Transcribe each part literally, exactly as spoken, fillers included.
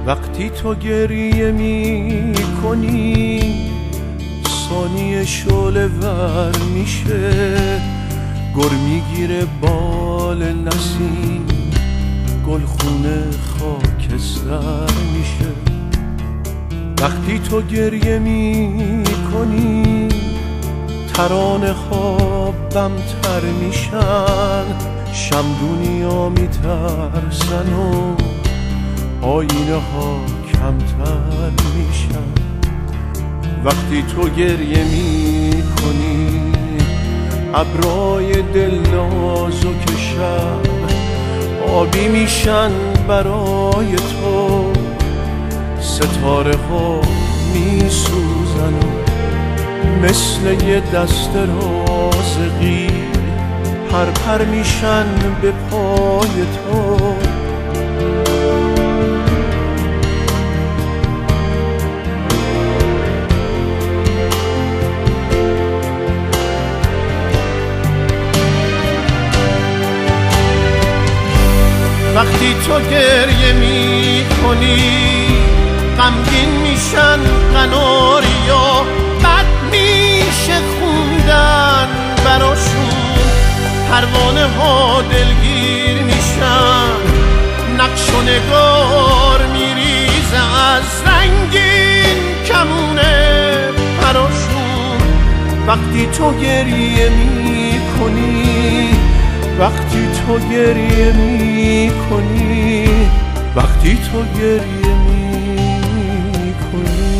وقتی تو گریه می کنی ثانیه شعله ور میشه، گر میگیره بال نسیم، گلخونه خاکستر میشه. وقتی تو گریه می کنی ترانه خوابم تر میشن، شمدونیا میترسن و آینه ها کمتر میشن. وقتی تو گریه می کنی ابرای دل نازک شب آبی میشن برای تو، ستاره ها میسوزن و مثل یه دست رازقی پر پر میشن به پای تو. وقتی تو گریه می کنی غمگین میشن قناریا، بد میشه خوندن براشون، پروانه ها دلگیر میشن، نقش و نگار میریزه از رنگین کمونه براشون. وقتی تو گریه می کنی، وقتی تو گریه می کنی، وقتی تو گریه می کنی.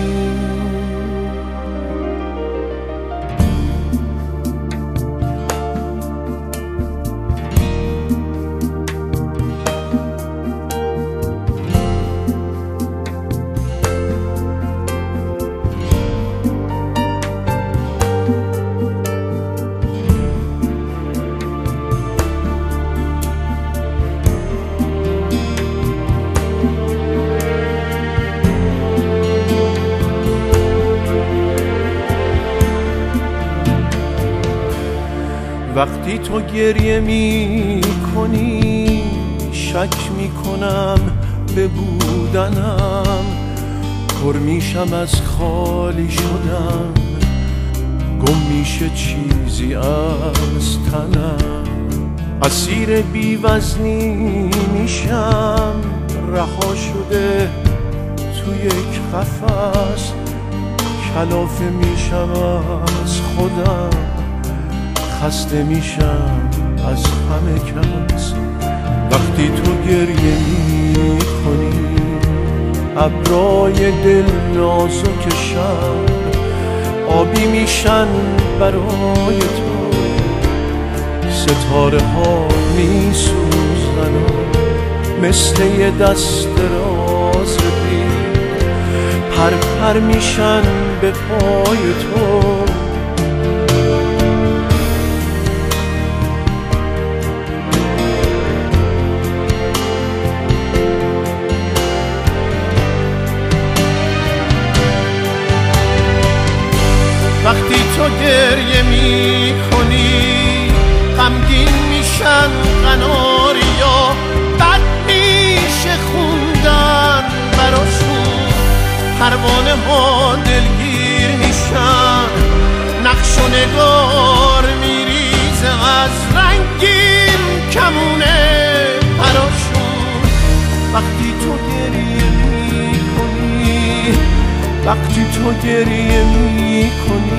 وقتی تو گریه می کنی شک می کنم به بودنم، پر میشم از خالی شدن، گم میشه چیزی از تنم، اسیر بی‌وزنی میشم، رها شده تو یک قفس، کلافه میشم از خودم، خسته میشم از همه کس. وقتی تو گریه می کنی ابرای دل نازک شب آبی میشن برای تو، ستاره ها میسوزن و مثل یه دست رازقی پر پر میشن به پای تو. وقتی تو گریه می کنی غمگین میشن قناریا، بد میشه خوندن براشون، پروانه ها دلگیر میشن، نقش و نگار میریزه از رنگین کمونه براشون. وقتی تو گریه می کنی، وقتی تو گریه می کنی،